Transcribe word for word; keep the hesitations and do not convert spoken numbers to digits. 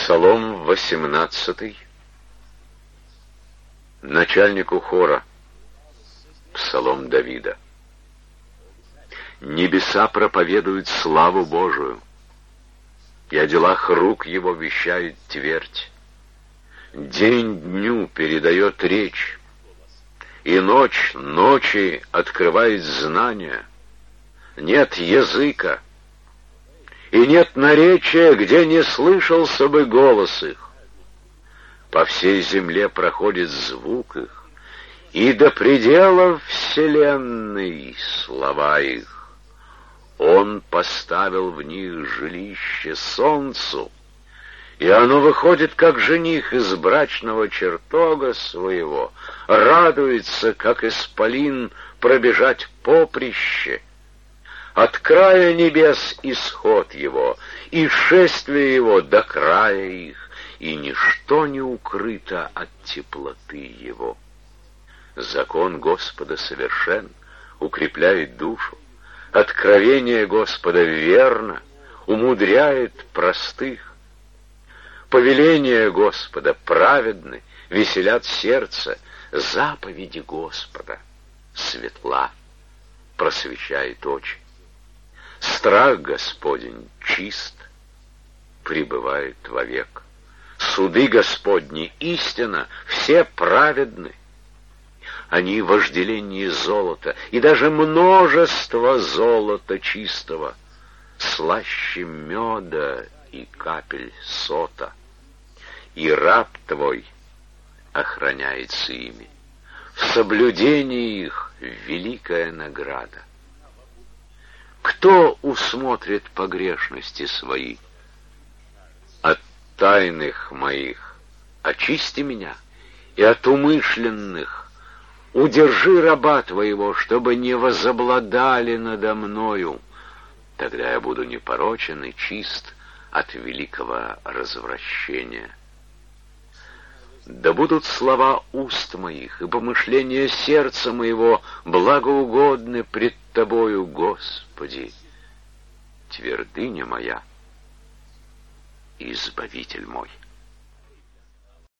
Псалом восемнадцатый. Начальнику хора. Псалом Давида. Небеса проповедуют славу Божию, и о делах рук его вещает твердь. День дню передает речь, и ночь ночи открывает знания. Нет языка, и нет наречия, где не слышался бы голос их. По всей земле проходит звук их, и до пределов вселенной слова их. Он поставил в них жилище солнцу, и оно выходит, как жених из брачного чертога своего, радуется, как исполин, пробежать поприще. От края небес исход его, и шествие его до края их, и ничто не укрыто от теплоты его. Закон Господа совершен, укрепляет душу. Откровение Господа верно, умудряет простых. Повеления Господа праведны, веселят сердце. Заповеди Господа светла, просвещает очи. Страх Господень чист, пребывает вовек. Суды Господни истина, все праведны. Они вожделение золота, и даже множество золота чистого, слаще меда и капель сота. И раб твой охраняется ими. В соблюдении их великая награда. Кто усмотрит погрешности свои? От тайных моих очисти меня, и от умышленных удержи раба твоего, чтобы не возобладали надо мною. Тогда я буду непорочен и чист от великого развращения. Да будут слова уст моих и помышления сердца моего благоугодны пред Тобою, Господи, твердыня моя, Избавитель мой.